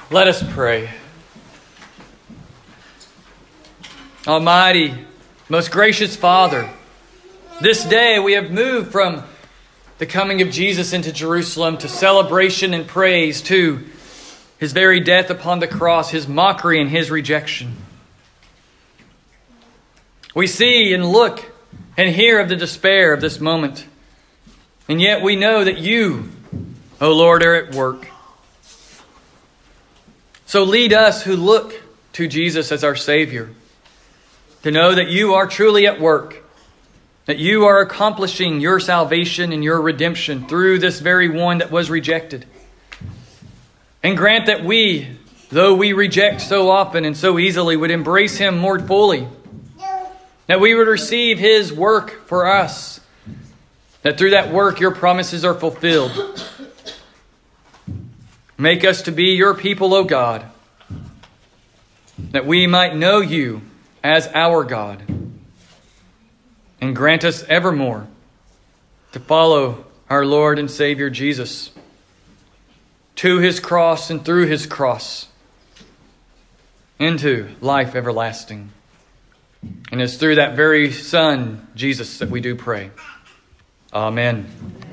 Let us pray. Almighty, most gracious Father, this day we have moved from the coming of Jesus into Jerusalem to celebration and praise to His very death upon the cross, His mockery and His rejection. We see and look and hear of the despair of this moment. And yet we know that You, O Lord, are at work. So lead us who look to Jesus as our Savior to know that You are truly at work, that You are accomplishing Your salvation and Your redemption through this very one that was rejected. And grant that we, though we reject so often and so easily, would embrace Him more fully, that we would receive His work for us, that through that work Your promises are fulfilled. Make us to be Your people, O God, that we might know You as our God, and grant us evermore to follow our Lord and Savior Jesus to His cross and through His cross into life everlasting. And it's through that very Son, Jesus, that we do pray. Amen.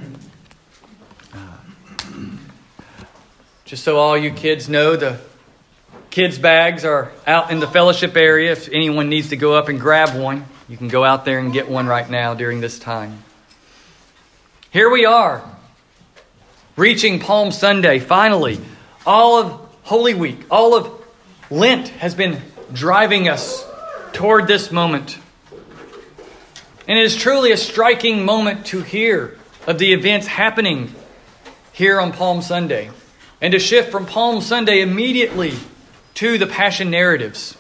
Just so all you kids know, the kids' bags are out in the fellowship area. If anyone needs to go up and grab one, you can go out there and get one right now during this time. Here we are, reaching Palm Sunday, finally. All of Holy Week, all of Lent has been driving us toward this moment. And it is truly a striking moment to hear of the events happening here on Palm Sunday, and to shift from Palm Sunday immediately to the Passion narratives.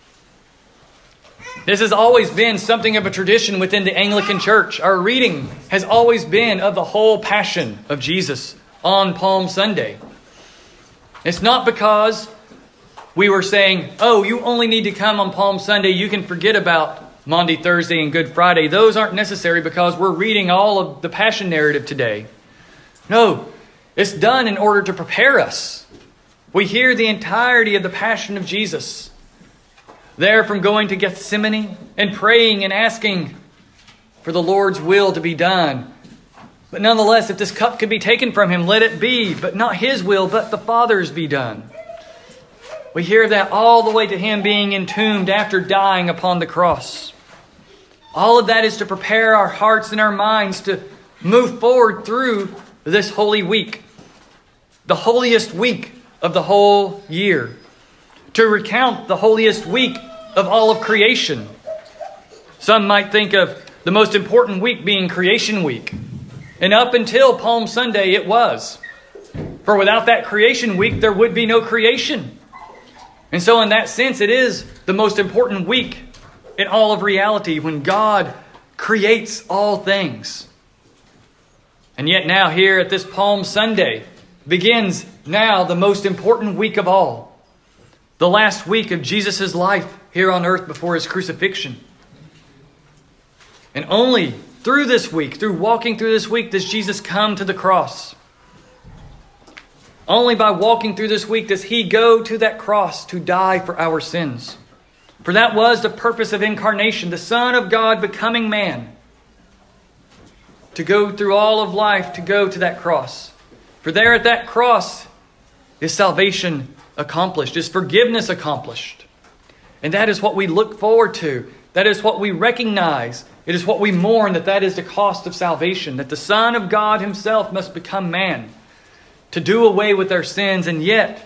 This has always been something of a tradition within the Anglican Church. Our reading has always been of the whole Passion of Jesus on Palm Sunday. It's not because we were saying, oh, you only need to come on Palm Sunday. You can forget about Maundy, Thursday, and Good Friday. Those aren't necessary because we're reading all of the Passion narrative today. No, it's done in order to prepare us. We hear the entirety of the Passion of Jesus. There from going to Gethsemane and praying and asking for the Lord's will to be done. But nonetheless, if this cup could be taken from Him, let it be. But not His will, but the Father's be done. We hear that all the way to Him being entombed after dying upon the cross. All of that is to prepare our hearts and our minds to move forward through this Holy Week. The holiest week of the whole year. To recount the holiest week of all of creation. Some might think of the most important week being Creation Week. And up until Palm Sunday it was. For without that Creation Week there would be no creation. And so in that sense it is the most important week in all of reality when God creates all things. And yet now here at this Palm Sunday begins now the most important week of all. The last week of Jesus' life here on earth before His crucifixion. And only through this week, through walking through this week, does Jesus come to the cross. Only by walking through this week does He go to that cross to die for our sins. For that was the purpose of incarnation, the Son of God becoming man. To go through all of life, to go to that cross. For there at that cross is salvation accomplished, is forgiveness accomplished. And that is what we look forward to. That is what we recognize. It is what we mourn, that is the cost of salvation. That the Son of God Himself must become man to do away with our sins. And yet,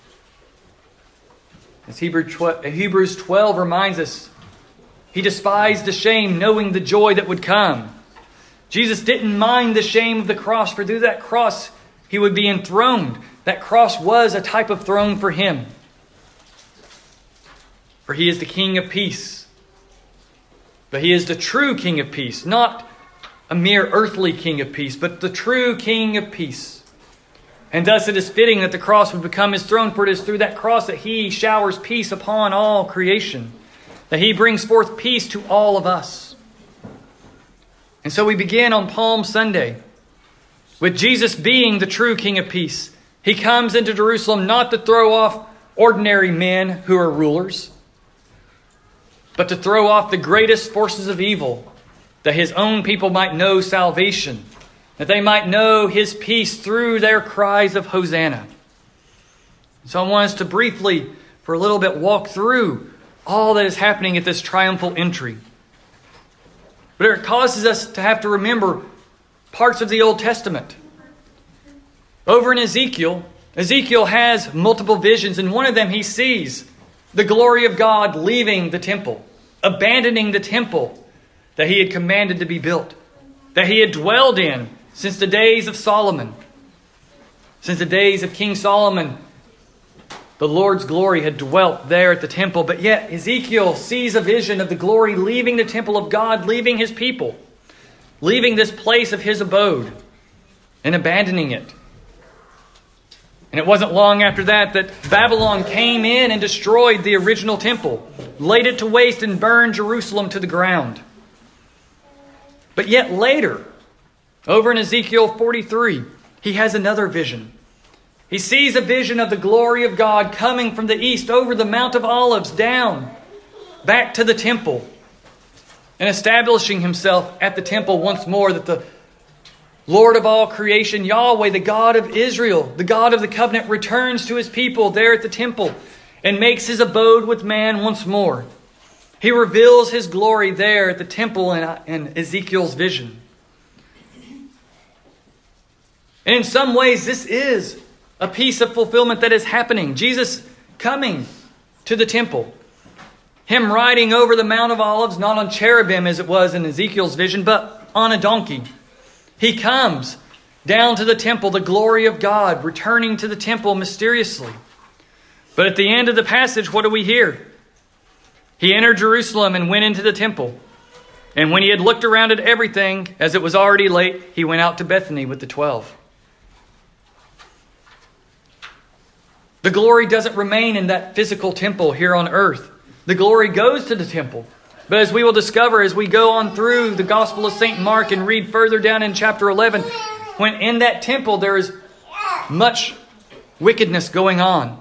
as Hebrews 12 reminds us, He despised the shame, knowing the joy that would come. Jesus didn't mind the shame of the cross, for through that cross He would be enthroned. That cross was a type of throne for Him. For He is the King of peace. But He is the true King of peace, not a mere earthly King of peace, but the true King of peace. And thus it is fitting that the cross would become His throne, for it is through that cross that He showers peace upon all creation, that He brings forth peace to all of us. And so we begin on Palm Sunday with Jesus being the true King of peace, He comes into Jerusalem not to throw off ordinary men who are rulers, but to throw off the greatest forces of evil, that his own people might know salvation, that they might know his peace through their cries of Hosanna. So I want us to briefly, for a little bit, walk through all that is happening at this triumphal entry. But it causes us to have to remember parts of the Old Testament. Over in Ezekiel, Ezekiel has multiple visions, and one of them he sees the glory of God leaving the temple, abandoning the temple that he had commanded to be built, that he had dwelled in since the days of Solomon. Since the days of King Solomon, the Lord's glory had dwelt there at the temple. But yet Ezekiel sees a vision of the glory leaving the temple of God, leaving his people, leaving this place of his abode and abandoning it. And it wasn't long after that Babylon came in and destroyed the original temple, laid it to waste and burned Jerusalem to the ground. But yet later, over in Ezekiel 43, he has another vision. He sees a vision of the glory of God coming from the east over the Mount of Olives down back to the temple and establishing himself at the temple once more, that the Lord of all creation, Yahweh, the God of Israel, the God of the covenant, returns to his people there at the temple and makes his abode with man once more. He reveals his glory there at the temple in Ezekiel's vision. And in some ways, this is a piece of fulfillment that is happening. Jesus coming to the temple. Him riding over the Mount of Olives, not on cherubim as it was in Ezekiel's vision, but on a donkey. He comes down to the temple, the glory of God, returning to the temple mysteriously. But at the end of the passage, what do we hear? He entered Jerusalem and went into the temple. And when he had looked around at everything, as it was already late, he went out to Bethany with the 12. The glory doesn't remain in that physical temple here on earth. The glory goes to the temple. But as we will discover as we go on through the Gospel of St. Mark and read further down in chapter 11, when in that temple there is much wickedness going on.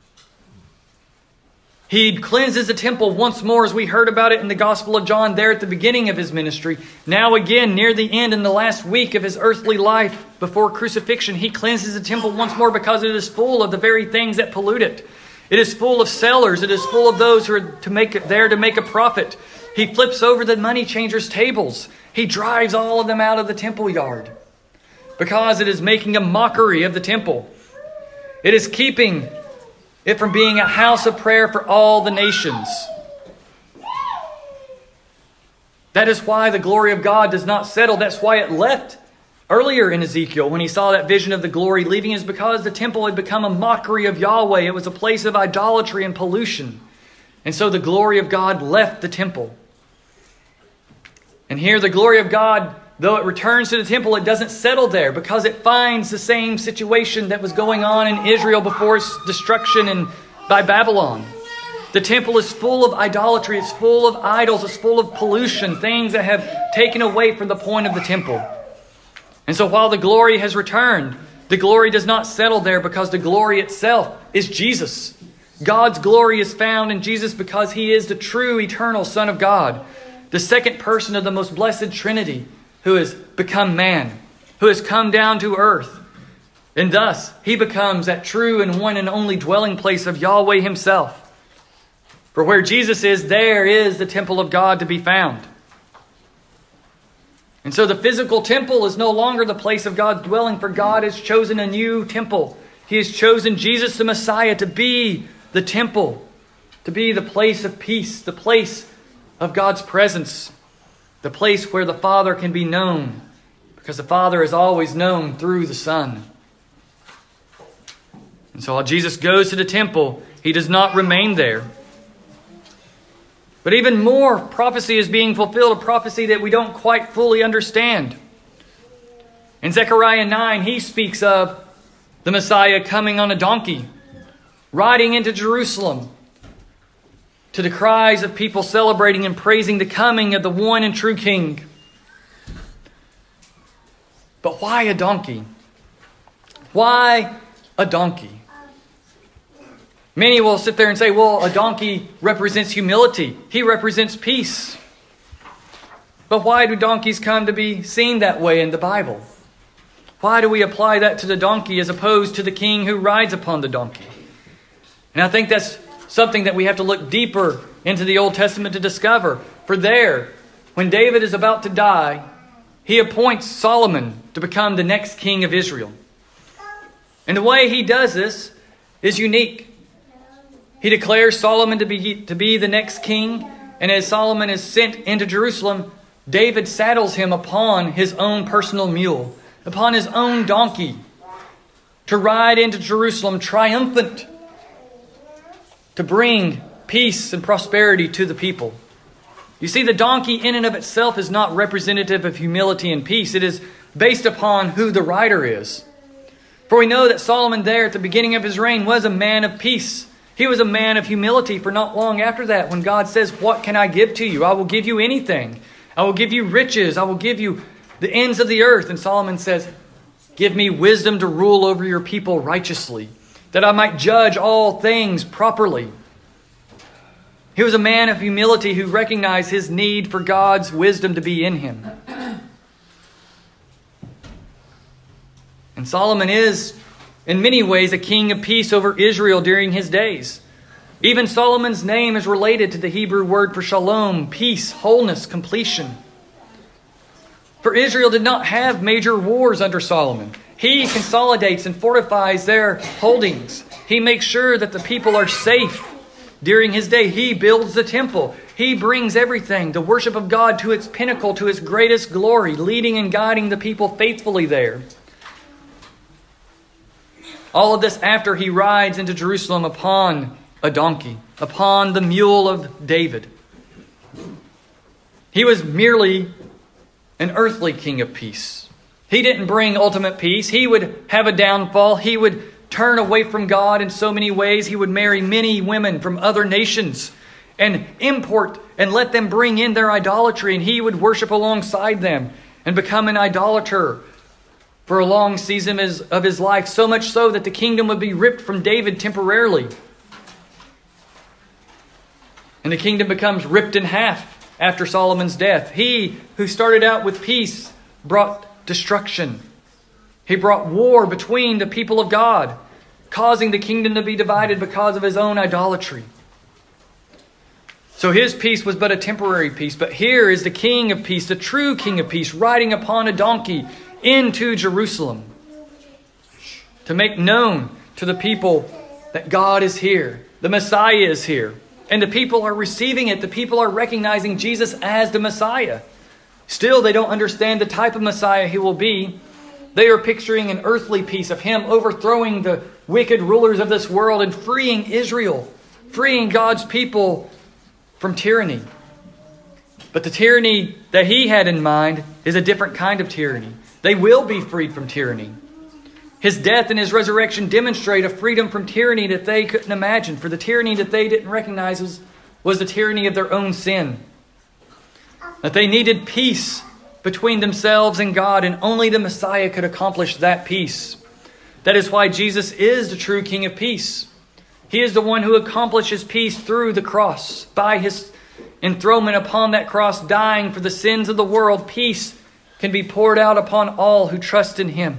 He cleanses the temple once more, as we heard about it in the Gospel of John there at the beginning of his ministry. Now again, near the end, in the last week of his earthly life before crucifixion, he cleanses the temple once more because it is full of the very things that pollute it. It is full of sellers. It is full of those who are there to make a profit. He flips over the money changers' tables. He drives all of them out of the temple yard because it is making a mockery of the temple. It is keeping it from being a house of prayer for all the nations. That is why the glory of God does not settle. That's why it left earlier in Ezekiel when he saw that vision of the glory leaving, is because the temple had become a mockery of Yahweh. It was a place of idolatry and pollution. And so the glory of God left the temple. And here the glory of God, though it returns to the temple, it doesn't settle there because it finds the same situation that was going on in Israel before its destruction by Babylon. The temple is full of idolatry. It's full of idols. It's full of pollution, things that have taken away from the point of the temple. And so while the glory has returned, the glory does not settle there because the glory itself is Jesus. God's glory is found in Jesus because he is the true eternal Son of God, the second person of the most blessed Trinity, who has become man, who has come down to earth. And thus, he becomes that true and one and only dwelling place of Yahweh himself. For where Jesus is, there is the temple of God to be found. And so the physical temple is no longer the place of God's dwelling, for God has chosen a new temple. He has chosen Jesus the Messiah to be the temple, to be the place of peace, the place of God's presence, the place where the Father can be known, because the Father is always known through the Son. And so while Jesus goes to the temple, he does not remain there. But even more prophecy is being fulfilled, a prophecy that we don't quite fully understand. In Zechariah 9, he speaks of the Messiah coming on a donkey, riding into Jerusalem, to the cries of people celebrating and praising the coming of the one and true King. But why a donkey? Why a donkey. Many will sit there and say, well, a donkey represents humility. He represents peace. But why do donkeys come to be seen that way in the Bible? Why do we apply that to the donkey as opposed to the king who rides upon the donkey? And I think that's something that we have to look deeper into the Old Testament to discover. For there, when David is about to die, he appoints Solomon to become the next king of Israel. And the way he does this is unique. He declares Solomon to be the next king. And as Solomon is sent into Jerusalem, David saddles him upon his own personal mule, upon his own donkey, to ride into Jerusalem triumphant, to bring peace and prosperity to the people. You see, the donkey in and of itself is not representative of humility and peace. It is based upon who the rider is. For we know that Solomon there at the beginning of his reign was a man of peace. He was a man of humility for not long after that, when God says, what can I give to you? I will give you anything. I will give you riches. I will give you the ends of the earth. And Solomon says, give me wisdom to rule over your people righteously, that I might judge all things properly. He was a man of humility who recognized his need for God's wisdom to be in him. And Solomon is, in many ways, a king of peace over Israel during his days. Even Solomon's name is related to the Hebrew word for shalom, peace, wholeness, completion. For Israel did not have major wars under Solomon. He consolidates and fortifies their holdings. He makes sure that the people are safe during his day. He builds the temple. He brings everything, the worship of God, to its pinnacle, to its greatest glory, leading and guiding the people faithfully there. All of this after he rides into Jerusalem upon a donkey, upon the mule of David. He was merely an earthly king of peace. He didn't bring ultimate peace. He would have a downfall. He would turn away from God in so many ways. He would marry many women from other nations and import and let them bring in their idolatry, and he would worship alongside them and become an idolater for a long season of his life, so much so that the kingdom would be ripped from David temporarily. And the kingdom becomes ripped in half after Solomon's death. He who started out with peace brought destruction. He brought war between the people of God, causing the kingdom to be divided because of his own idolatry. So his peace was but a temporary peace. But here is the king of peace, the true king of peace, riding upon a donkey into Jerusalem to make known to the people that God is here. The Messiah is here. And the people are receiving it. The people are recognizing Jesus as the Messiah. Still, they don't understand the type of Messiah he will be. They are picturing an earthly peace of him overthrowing the wicked rulers of this world and freeing Israel, freeing God's people from tyranny. But the tyranny that he had in mind is a different kind of tyranny. They will be freed from tyranny. His death and his resurrection demonstrate a freedom from tyranny that they couldn't imagine. For the tyranny that they didn't recognize was the tyranny of their own sin. That they needed peace between themselves and God, and only the Messiah could accomplish that peace. That is why Jesus is the true King of peace. He is the one who accomplishes peace through the cross. By his enthronement upon that cross, dying for the sins of the world, peace can be poured out upon all who trust in him.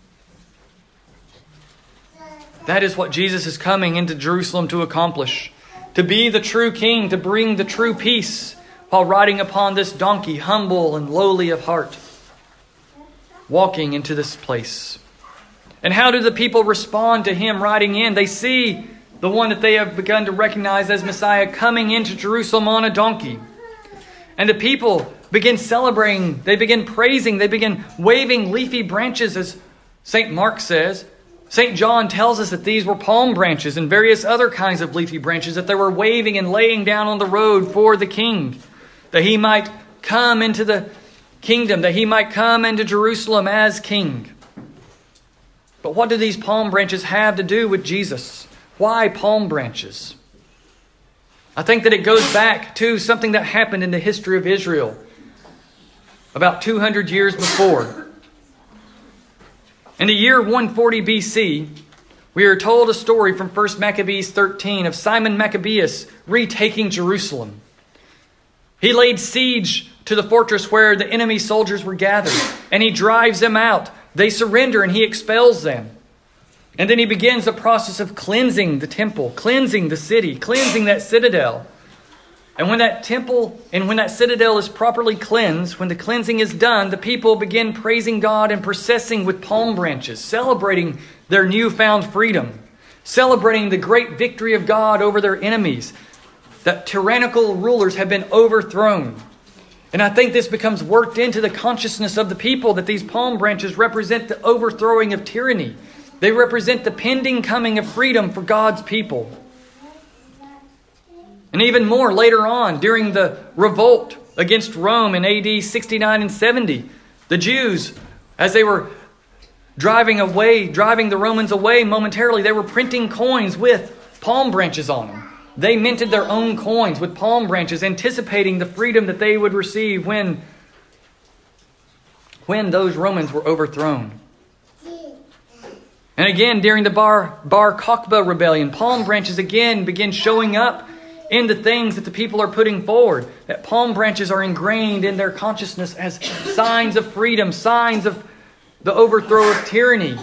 That is what Jesus is coming into Jerusalem to accomplish. To be the true king, to bring the true peace while riding upon this donkey, humble and lowly of heart, walking into this place. And how do the people respond to him riding in? They see the one that they have begun to recognize as Messiah coming into Jerusalem on a donkey. And the people begin celebrating, they begin praising, they begin waving leafy branches, as St. Mark says. St. John tells us that these were palm branches and various other kinds of leafy branches that they were waving and laying down on the road for the king, that he might come into the kingdom, that he might come into Jerusalem as king. But what do these palm branches have to do with Jesus? Why palm branches? I think that it goes back to something that happened in the history of Israel about 200 years before. In the year 140 BC, We are told a story from 1 Maccabees 13 of Simon Maccabeus retaking Jerusalem. He laid siege to the fortress where the enemy soldiers were gathered, and he drives them out. They surrender and he expels them. And then he begins the process of cleansing the temple, cleansing the city, cleansing that citadel. And when that temple and when that citadel is properly cleansed, when the cleansing is done, the people begin praising God and processing with palm branches, celebrating their newfound freedom, celebrating the great victory of God over their enemies, that tyrannical rulers have been overthrown. And I think this becomes worked into the consciousness of the people that these palm branches represent the overthrowing of tyranny. They represent the pending coming of freedom for God's people. And even more later on, during the revolt against Rome in AD 69 and 70, the Jews, as they were driving the Romans away momentarily, they were printing coins with palm branches on them. They minted their own coins with palm branches, anticipating the freedom that they would receive when those Romans were overthrown. And again, during the Bar Kokhba rebellion, palm branches again begin showing up in the things that the people are putting forward. That palm branches are ingrained in their consciousness as signs of freedom, signs of the overthrow of tyranny,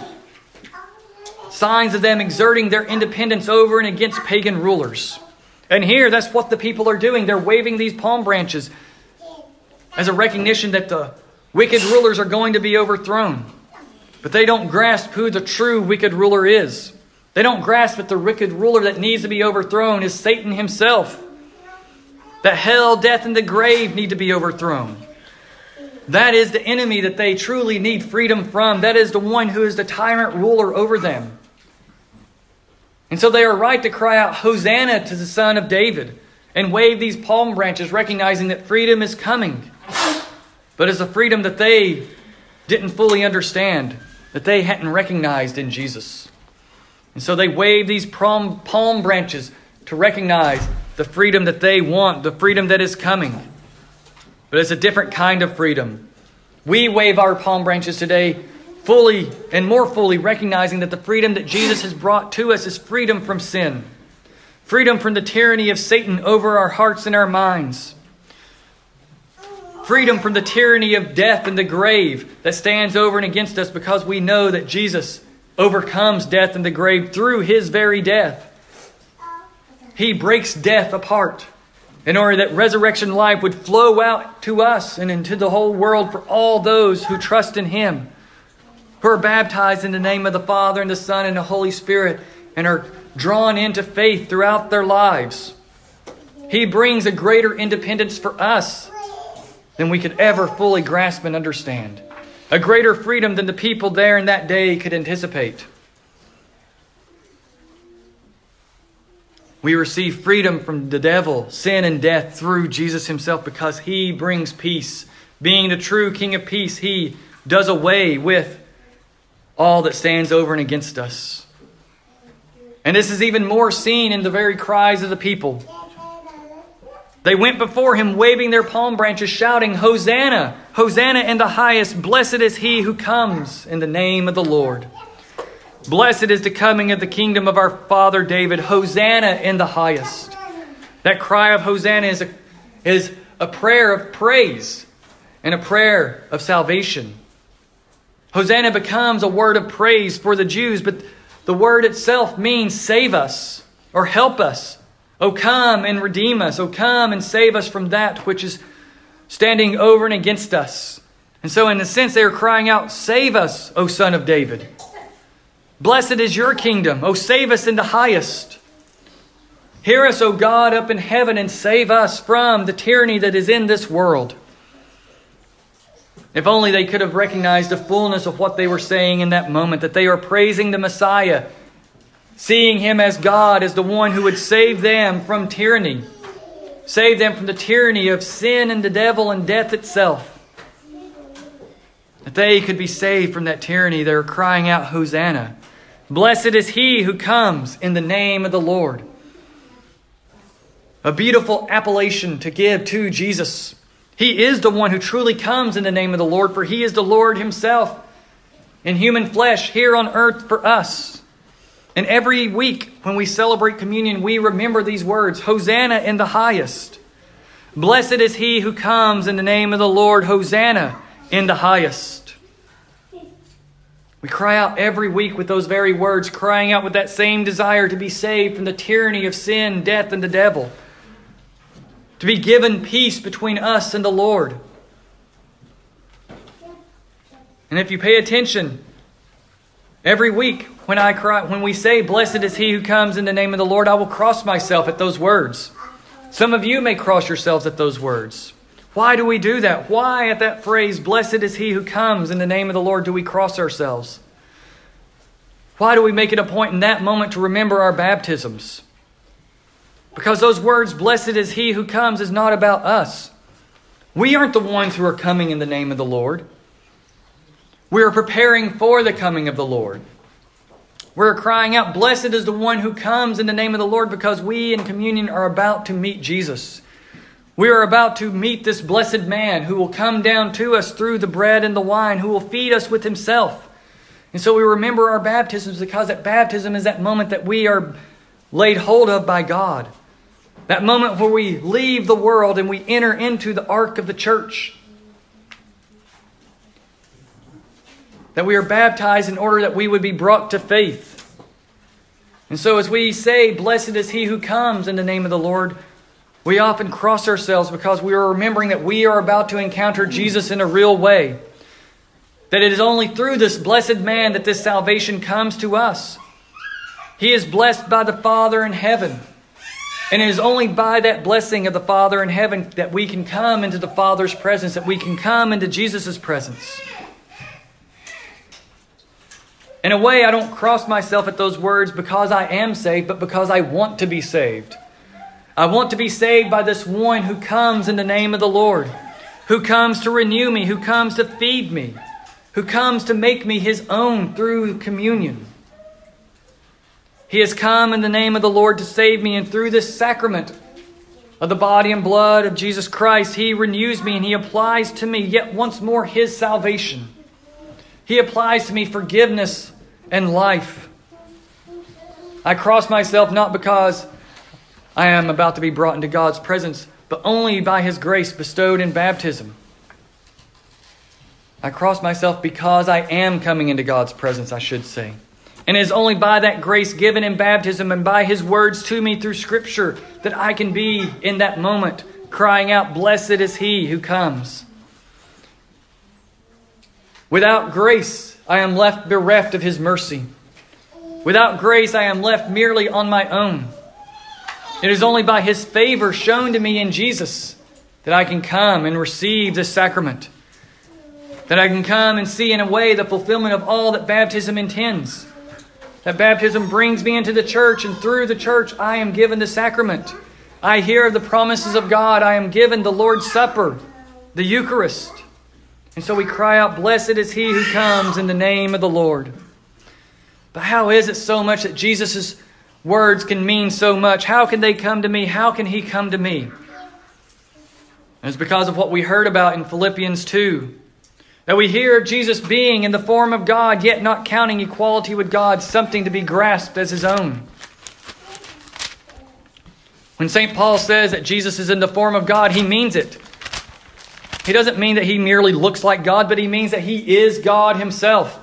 signs of them exerting their independence over and against pagan rulers. And here, that's what the people are doing. They're waving these palm branches as a recognition that the wicked rulers are going to be overthrown. But they don't grasp who the true wicked ruler is. They don't grasp that the wicked ruler that needs to be overthrown is Satan himself. That hell, death, and the grave need to be overthrown. That is the enemy that they truly need freedom from. That is the one who is the tyrant ruler over them. And so they are right to cry out, Hosanna to the Son of David, and wave these palm branches, recognizing that freedom is coming. But it's a freedom that they didn't fully understand, that they hadn't recognized in Jesus. And so they wave these palm branches to recognize the freedom that they want, the freedom that is coming. But it's a different kind of freedom. We wave our palm branches today fully and more fully recognizing that the freedom that Jesus has brought to us is freedom from sin. Freedom from the tyranny of Satan over our hearts and our minds. Freedom from the tyranny of death and the grave that stands over and against us, because we know that Jesus overcomes death and the grave through his very death. He breaks death apart in order that resurrection life would flow out to us and into the whole world for all those who trust in him, who are baptized in the name of the Father and the Son and the Holy Spirit and are drawn into faith throughout their lives. He brings a greater independence for us than we could ever fully grasp and understand. A greater freedom than the people there in that day could anticipate. We receive freedom from the devil, sin, and death through Jesus himself, because he brings peace. Being the true King of peace, he does away with all that stands over and against us. And this is even more seen in the very cries of the people. They went before him waving their palm branches, shouting, Hosanna! Hosanna in the highest! Blessed is he who comes in the name of the Lord. Blessed is the coming of the kingdom of our father David. Hosanna in the highest. That cry of Hosanna is a prayer of praise and a prayer of salvation. Hosanna becomes a word of praise for the Jews, but the word itself means save us or help us. O come and redeem us. O come and save us from that which is standing over and against us. And so in a sense they are crying out, save us, O Son of David. Blessed is your kingdom. O save us in the highest. Hear us, O God, up in heaven, and save us from the tyranny that is in this world. If only they could have recognized the fullness of what they were saying in that moment, that they are praising the Messiah, seeing him as God, as the one who would save them from tyranny, save them from the tyranny of sin and the devil and death itself. That they could be saved from that tyranny, they are crying out, Hosanna. Blessed is he who comes in the name of the Lord. A beautiful appellation to give to Jesus. He is the one who truly comes in the name of the Lord, for he is the Lord himself in human flesh here on earth for us. And every week when we celebrate communion, we remember these words, Hosanna in the highest. Blessed is he who comes in the name of the Lord. Hosanna in the highest. We cry out every week with those very words, crying out with that same desire to be saved from the tyranny of sin, death, and the devil. To be given peace between us and the Lord. And if you pay attention, every week when we say, blessed is he who comes in the name of the Lord, I will cross myself at those words. Some of you may cross yourselves at those words. Why do we do that? Why at that phrase, blessed is he who comes in the name of the Lord, do we cross ourselves? Why do we make it a point in that moment to remember our baptisms? Because those words, blessed is he who comes, is not about us. We aren't the ones who are coming in the name of the Lord. We are preparing for the coming of the Lord. We're crying out, blessed is the one who comes in the name of the Lord, because we in communion are about to meet Jesus. We are about to meet this blessed man who will come down to us through the bread and the wine, who will feed us with himself. And so we remember our baptisms, because that baptism is that moment that we are laid hold of by God. That moment where we leave the world and we enter into the ark of the church. That we are baptized in order that we would be brought to faith. And so as we say, blessed is he who comes in the name of the Lord, we often cross ourselves because we are remembering that we are about to encounter Jesus in a real way. That it is only through this blessed man that this salvation comes to us. He is blessed by the Father in heaven. And it is only by that blessing of the Father in heaven that we can come into the Father's presence, that we can come into Jesus' presence. In a way, I don't cross myself at those words because I am saved, but because I want to be saved. I want to be saved by this one who comes in the name of the Lord, who comes to renew me, who comes to feed me, who comes to make me his own through communion. He has come in the name of the Lord to save me, and through this sacrament of the body and blood of Jesus Christ, he renews me and he applies to me yet once more his salvation. He applies to me forgiveness and life. I cross myself not because I am about to be brought into God's presence, but only by his grace bestowed in baptism. I cross myself because I am coming into God's presence, I should say. And it is only by that grace given in baptism and by his words to me through Scripture that I can be in that moment crying out, blessed is he who comes. Without grace, I am left bereft of his mercy. Without grace, I am left merely on my own. It is only by his favor shown to me in Jesus that I can come and receive this sacrament. That I can come and see in a way the fulfillment of all that baptism intends. That baptism brings me into the church, and through the church I am given the sacrament. I hear the promises of God. I am given the Lord's Supper, the Eucharist. And so we cry out, blessed is he who comes in the name of the Lord. But how is it so much that Jesus' words can mean so much? How can they come to me? How can he come to me? And it's because of what we heard about in Philippians 2. That we hear of Jesus being in the form of God, yet not counting equality with God something to be grasped as his own. When St. Paul says that Jesus is in the form of God, he means it. He doesn't mean that he merely looks like God, but he means that he is God himself.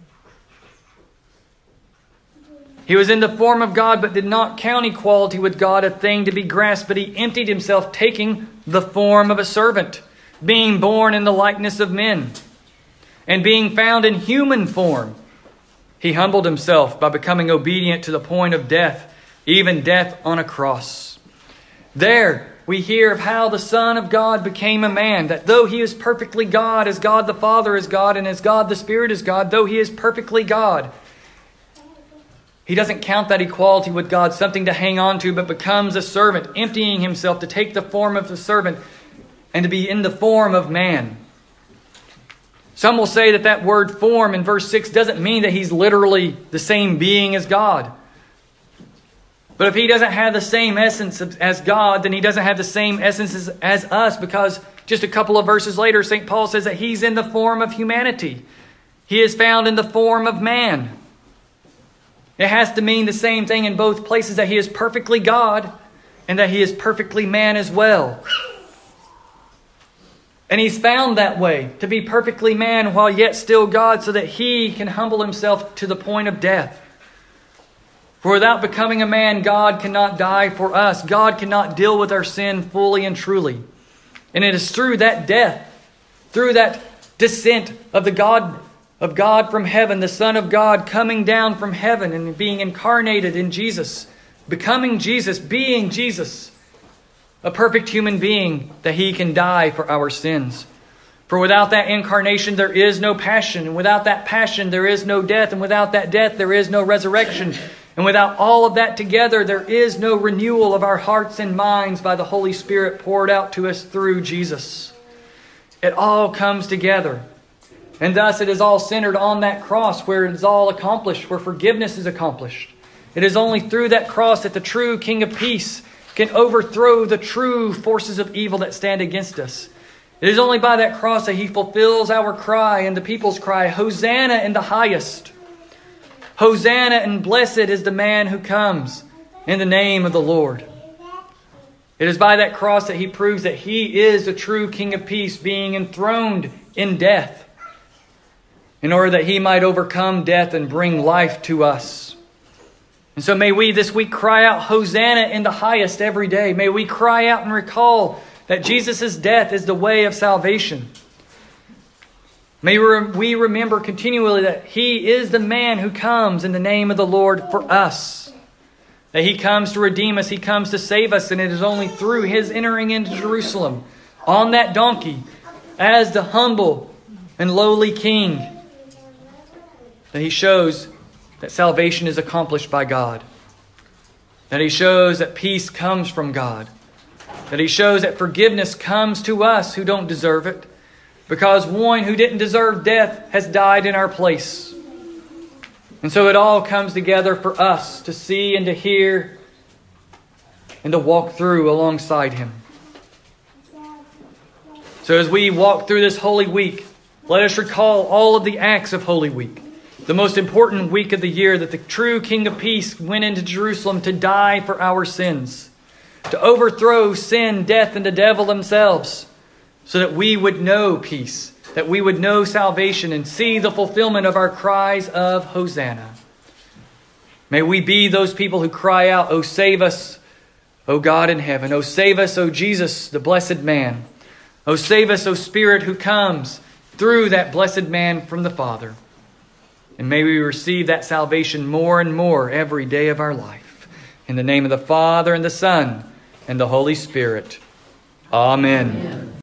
He was in the form of God, but did not count equality with God a thing to be grasped, but he emptied himself, taking the form of a servant, being born in the likeness of men. And being found in human form, he humbled himself by becoming obedient to the point of death, even death on a cross. There we hear of how the Son of God became a man, that though he is perfectly God, as God the Father is God, and as God the Spirit is God, though he is perfectly God, he doesn't count that equality with God something to hang on to, but becomes a servant, emptying himself to take the form of the servant and to be in the form of man. Some will say that that word form in verse 6 doesn't mean that he's literally the same being as God. But if he doesn't have the same essence as God, then he doesn't have the same essence as us, because just a couple of verses later, St. Paul says that he's in the form of humanity. He is found in the form of man. It has to mean the same thing in both places, that He is perfectly God and that He is perfectly man as well. And He's found that way, to be perfectly man while yet still God, so that He can humble Himself to the point of death. For without becoming a man, God cannot die for us. God cannot deal with our sin fully and truly. And it is through that death, through that descent of the God from heaven, the Son of God coming down from heaven and being incarnated in Jesus, becoming Jesus, being Jesus, a perfect human being, that He can die for our sins. For without that incarnation, there is no passion. And without that passion, there is no death. And without that death, there is no resurrection. And without all of that together, there is no renewal of our hearts and minds by the Holy Spirit poured out to us through Jesus. It all comes together. And thus it is all centered on that cross, where it is all accomplished, where forgiveness is accomplished. It is only through that cross that the true King of Peace can overthrow the true forces of evil that stand against us. It is only by that cross that He fulfills our cry and the people's cry, Hosanna in the highest. Hosanna, and blessed is the man who comes in the name of the Lord. It is by that cross that He proves that He is the true King of Peace, being enthroned in death, in order that He might overcome death and bring life to us. And so may we this week cry out, Hosanna in the highest every day. May we cry out and recall that Jesus' death is the way of salvation. May we remember continually that He is the man who comes in the name of the Lord for us. That He comes to redeem us, He comes to save us, and it is only through His entering into Jerusalem on that donkey as the humble and lowly King that He shows that salvation is accomplished by God. That He shows that peace comes from God. That He shows that forgiveness comes to us who don't deserve it, because one who didn't deserve death has died in our place. And so it all comes together for us to see and to hear and to walk through alongside Him. So as we walk through this Holy Week, let us recall all of the acts of Holy Week. The most important week of the year, that the true King of Peace went into Jerusalem to die for our sins, to overthrow sin, death, and the devil themselves, so that we would know peace, that we would know salvation and see the fulfillment of our cries of Hosanna. May we be those people who cry out, "O save us, O God in heaven. O save us, O Jesus, the blessed man. O save us, O Spirit who comes through that blessed man from the Father." And may we receive that salvation more and more every day of our life. In the name of the Father, and the Son, and the Holy Spirit. Amen. Amen.